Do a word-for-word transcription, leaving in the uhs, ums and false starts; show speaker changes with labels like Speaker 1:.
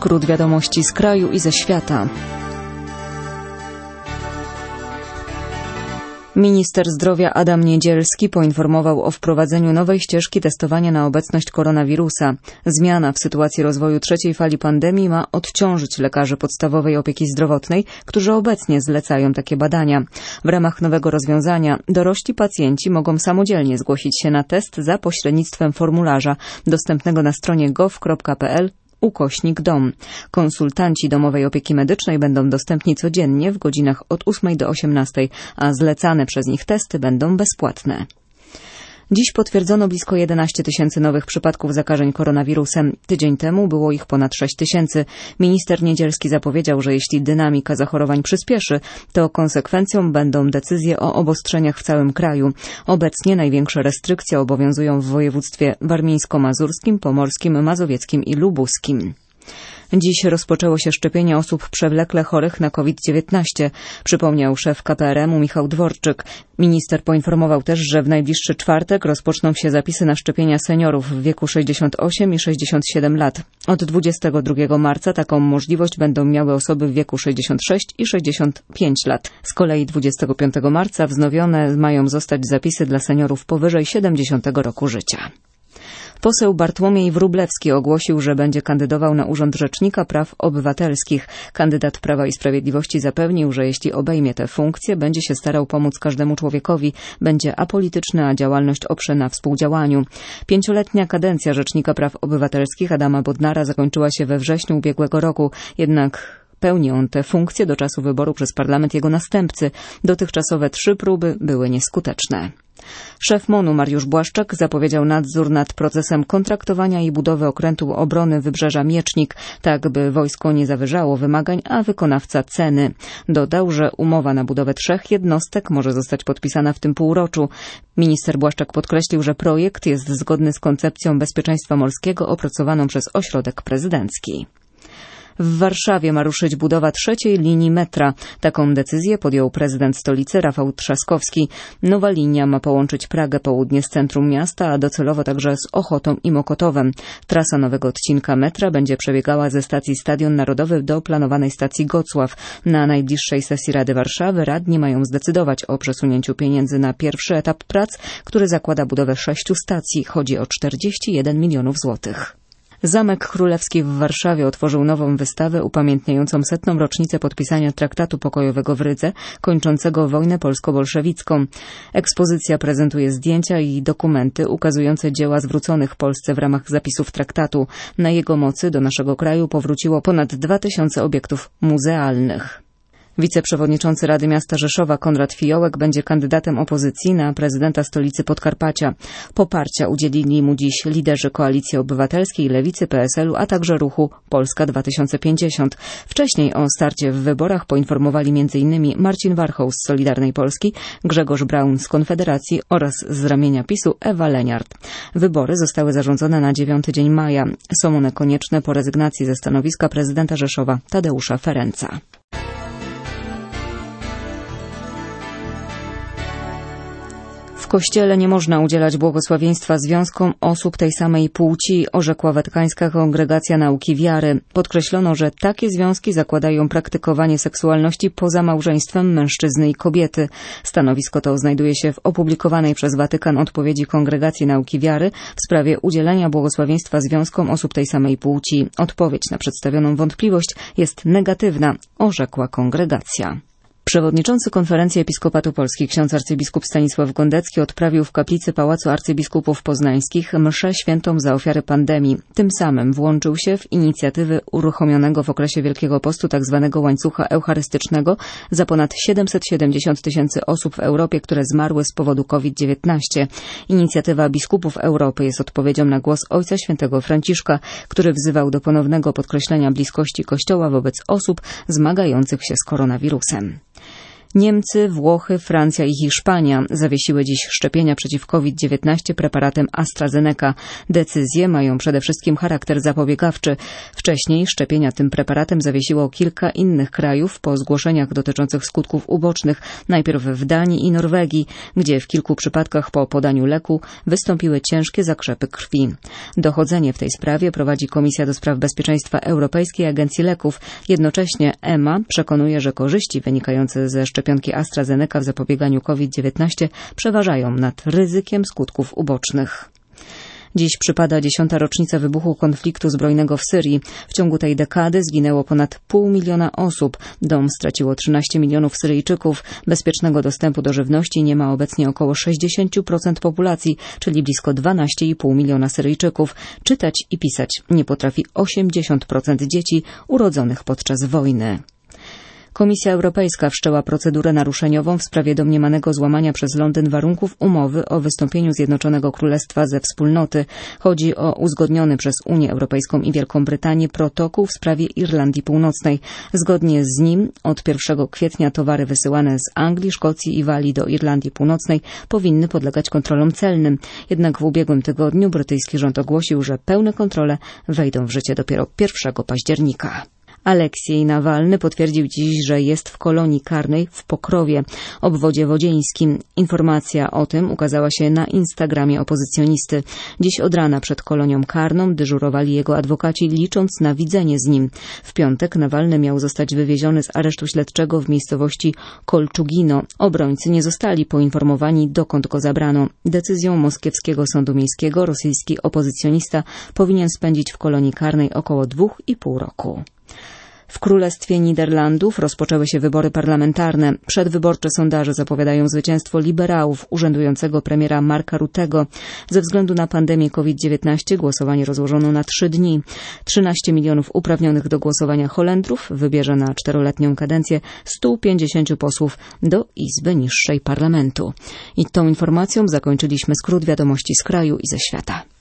Speaker 1: skrót wiadomości z kraju i ze świata. Minister zdrowia Adam Niedzielski poinformował o wprowadzeniu nowej ścieżki testowania na obecność koronawirusa. Zmiana w sytuacji rozwoju trzeciej fali pandemii ma odciążyć lekarzy podstawowej opieki zdrowotnej, którzy obecnie zlecają takie badania. W ramach nowego rozwiązania dorośli pacjenci mogą samodzielnie zgłosić się na test za pośrednictwem formularza dostępnego na stronie gov kropka p l ukośnik dom. Konsultanci domowej opieki medycznej będą dostępni codziennie w godzinach od ósmej do osiemnastej, a zlecane przez nich testy będą bezpłatne. Dziś potwierdzono blisko jedenaście tysięcy nowych przypadków zakażeń koronawirusem. Tydzień temu było ich ponad sześć tysięcy. Minister Niedzielski zapowiedział, że jeśli dynamika zachorowań przyspieszy, to konsekwencją będą decyzje o obostrzeniach w całym kraju. Obecnie największe restrykcje obowiązują w województwie warmińsko-mazurskim, pomorskim, mazowieckim i lubuskim. Dziś rozpoczęło się szczepienie osób przewlekle chorych na COVID dziewiętnaście, przypomniał szef K P R M u Michał Dworczyk. Minister poinformował też, że w najbliższy czwartek rozpoczną się zapisy na szczepienia seniorów w wieku sześćdziesiąt osiem i sześćdziesiąt siedem lat. Od dwudziestego drugiego marca taką możliwość będą miały osoby w wieku sześćdziesiąt sześć i sześćdziesiąt pięć lat. Z kolei dwudziestego piątego marca wznowione mają zostać zapisy dla seniorów powyżej siedemdziesiątego roku życia. Poseł Bartłomiej Wróblewski ogłosił, że będzie kandydował na Urząd Rzecznika Praw Obywatelskich. Kandydat Prawa i Sprawiedliwości zapewnił, że jeśli obejmie tę funkcję, będzie się starał pomóc każdemu człowiekowi, będzie apolityczny, a działalność oprze na współdziałaniu. Pięcioletnia kadencja Rzecznika Praw Obywatelskich Adama Bodnara zakończyła się we wrześniu ubiegłego roku, jednak pełni on tę funkcję do czasu wyboru przez parlament jego następcy. Dotychczasowe trzy próby były nieskuteczne. Szef MON-u Mariusz Błaszczak zapowiedział nadzór nad procesem kontraktowania i budowy okrętu obrony Wybrzeża Miecznik, tak by wojsko nie zawyżało wymagań, a wykonawca ceny. Dodał, że umowa na budowę trzech jednostek może zostać podpisana w tym półroczu. Minister Błaszczak podkreślił, że projekt jest zgodny z koncepcją bezpieczeństwa morskiego opracowaną przez Ośrodek Prezydencki. W Warszawie ma ruszyć budowa trzeciej linii metra. Taką decyzję podjął prezydent stolicy Rafał Trzaskowski. Nowa linia ma połączyć Pragę Południe z centrum miasta, a docelowo także z Ochotą i Mokotowem. Trasa nowego odcinka metra będzie przebiegała ze stacji Stadion Narodowy do planowanej stacji Gocław. Na najbliższej sesji Rady Warszawy radni mają zdecydować o przesunięciu pieniędzy na pierwszy etap prac, który zakłada budowę sześciu stacji. Chodzi o czterdzieści jeden milionów złotych. Zamek Królewski w Warszawie otworzył nową wystawę upamiętniającą setną rocznicę podpisania traktatu pokojowego w Rydze, kończącego wojnę polsko-bolszewicką. Ekspozycja prezentuje zdjęcia i dokumenty ukazujące dzieła zwróconych Polsce w ramach zapisów traktatu. Na jego mocy do naszego kraju powróciło ponad dwa tysiące obiektów muzealnych. Wiceprzewodniczący Rady Miasta Rzeszowa Konrad Fiołek będzie kandydatem opozycji na prezydenta stolicy Podkarpacia. Poparcia udzielili mu dziś liderzy Koalicji Obywatelskiej, Lewicy, P S L u, a także ruchu Polska dwa tysiące pięćdziesiąt. Wcześniej o starcie w wyborach poinformowali między innymi Marcin Warchoł z Solidarnej Polski, Grzegorz Braun z Konfederacji oraz z ramienia PiSu Ewa Leniart. Wybory zostały zarządzone na dziewiąty dzień maja. Są one konieczne po rezygnacji ze stanowiska prezydenta Rzeszowa Tadeusza Ferenca. W Kościele nie można udzielać błogosławieństwa związkom osób tej samej płci, orzekła Watykańska Kongregacja Nauki Wiary. Podkreślono, że takie związki zakładają praktykowanie seksualności poza małżeństwem mężczyzny i kobiety. Stanowisko to znajduje się w opublikowanej przez Watykan odpowiedzi Kongregacji Nauki Wiary w sprawie udzielania błogosławieństwa związkom osób tej samej płci. Odpowiedź na przedstawioną wątpliwość jest negatywna, orzekła kongregacja. Przewodniczący Konferencji Episkopatu Polski ksiądz arcybiskup Stanisław Gondecki odprawił w kaplicy Pałacu Arcybiskupów Poznańskich mszę świętą za ofiary pandemii. Tym samym włączył się w inicjatywy uruchomionego w okresie Wielkiego Postu tzw. łańcucha eucharystycznego za ponad siedemset siedemdziesiąt tysięcy osób w Europie, które zmarły z powodu COVID dziewiętnaście. Inicjatywa biskupów Europy jest odpowiedzią na głos Ojca Świętego Franciszka, który wzywał do ponownego podkreślenia bliskości Kościoła wobec osób zmagających się z koronawirusem. Niemcy, Włochy, Francja i Hiszpania zawiesiły dziś szczepienia przeciw COVID dziewiętnaście preparatem AstraZeneca. Decyzje mają przede wszystkim charakter zapobiegawczy. Wcześniej szczepienia tym preparatem zawiesiło kilka innych krajów po zgłoszeniach dotyczących skutków ubocznych, najpierw w Danii i Norwegii, gdzie w kilku przypadkach po podaniu leku wystąpiły ciężkie zakrzepy krwi. Dochodzenie w tej sprawie prowadzi Komisja do Spraw Bezpieczeństwa Europejskiej Agencji Leków. Jednocześnie E M A przekonuje, że korzyści wynikające ze szczepionki AstraZeneca w zapobieganiu COVID dziewiętnaście przeważają nad ryzykiem skutków ubocznych. Dziś przypada dziesiąta rocznica wybuchu konfliktu zbrojnego w Syrii. W ciągu tej dekady zginęło ponad pół miliona osób. Dom straciło trzynaście milionów Syryjczyków. Bezpiecznego dostępu do żywności nie ma obecnie około sześćdziesiąt procent populacji, czyli blisko dwanaście i pół miliona Syryjczyków. Czytać i pisać nie potrafi osiemdziesiąt procent dzieci urodzonych podczas wojny. Komisja Europejska wszczęła procedurę naruszeniową w sprawie domniemanego złamania przez Londyn warunków umowy o wystąpieniu Zjednoczonego Królestwa ze Wspólnoty. Chodzi o uzgodniony przez Unię Europejską i Wielką Brytanię protokół w sprawie Irlandii Północnej. Zgodnie z nim od pierwszego kwietnia towary wysyłane z Anglii, Szkocji i Walii do Irlandii Północnej powinny podlegać kontrolom celnym. Jednak w ubiegłym tygodniu brytyjski rząd ogłosił, że pełne kontrole wejdą w życie dopiero pierwszego października. Aleksiej Nawalny potwierdził dziś, że jest w kolonii karnej w Pokrowie, obwodzie wodzieńskim. Informacja o tym ukazała się na Instagramie opozycjonisty. Dziś od rana przed kolonią karną dyżurowali jego adwokaci, licząc na widzenie z nim. W piątek Nawalny miał zostać wywieziony z aresztu śledczego w miejscowości Kolczugino. Obrońcy nie zostali poinformowani, dokąd go zabrano. Decyzją moskiewskiego sądu miejskiego rosyjski opozycjonista powinien spędzić w kolonii karnej około dwóch i pół roku. W Królestwie Niderlandów rozpoczęły się wybory parlamentarne. Przedwyborcze sondaże zapowiadają zwycięstwo liberałów, urzędującego premiera Marka Ruttego. Ze względu na pandemię COVID dziewiętnaście głosowanie rozłożono na trzy dni. trzynaście milionów uprawnionych do głosowania Holendrów wybierze na czteroletnią kadencję stu pięćdziesięciu posłów do Izby Niższej Parlamentu. I tą informacją zakończyliśmy skrót wiadomości z kraju i ze świata.